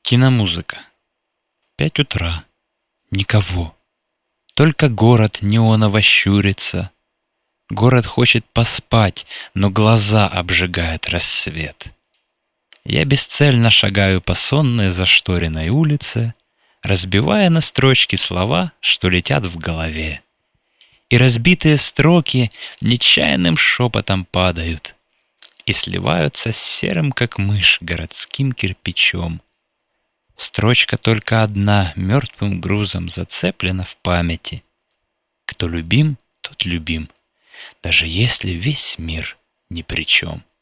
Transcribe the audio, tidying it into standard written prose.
Киномузыка. 5 утра. Никого. Только город неоново щурится. Город хочет поспать, но глаза обжигает рассвет. Я бесцельно шагаю по сонной зашторенной улице, разбивая на строчки слова, что летят в голове. И разбитые строки нечаянным шепотом падают и сливаются с серым, как мышь, городским кирпичом. Строчка только одна мертвым грузом зацеплена в памяти. Кто любим, тот любим, даже если весь мир ни при чем.